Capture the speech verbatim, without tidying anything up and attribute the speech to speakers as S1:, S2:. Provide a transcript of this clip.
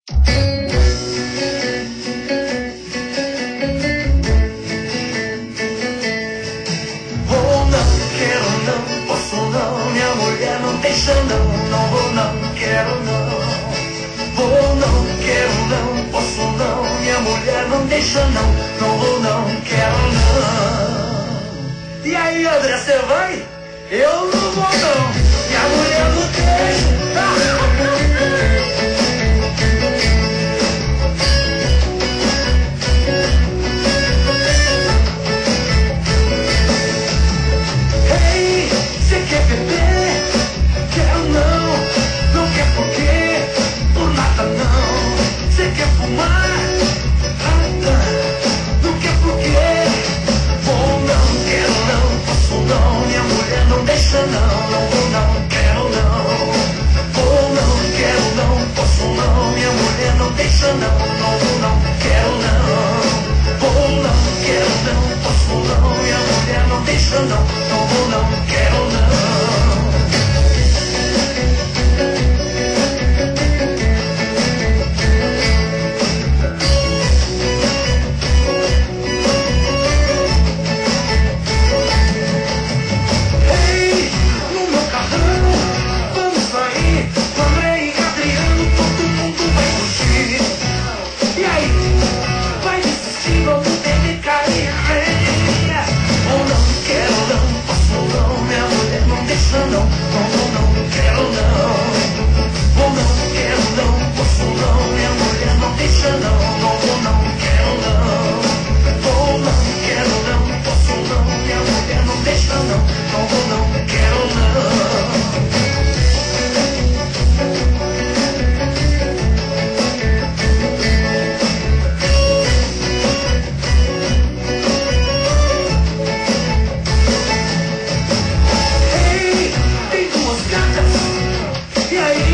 S1: Vou não, quero não, posso não, minha mulher não deixa não, não vou não, quero não. Vou não, quero não, posso não, minha mulher não deixa não, não vou não, quero não. E aí, André, você vai? Eu não vou não, minha mulher não deixa. Hey, você quer beber? Quero não, não quer por quê? Por nada não. Você quer fumar? Nada, não quer por quê? Vou não, quero não, posso não, minha mulher não deixa não, não vou não, quero não. Vou não, quero não, posso não, minha mulher não deixa não, não vou não, quero não. Vou não, quero não, posso não, minha mulher não deixa não, não vou não, quero não. Ei, no meu carrão, vamos sair, com André e Adriano, todo mundo vai curtir. E aí, vai desistir, vamos ter que cair. Ou não, quero não, posso não, minha mulher não deixa não, não vou não, quero não. Ou não, quero não, posso não, minha mulher não deixa não, não vou não, quero não. Ou não, quero não, posso não, minha mulher não deixa não, não vou não, quero não. Ei, tem duas gatas, e aí?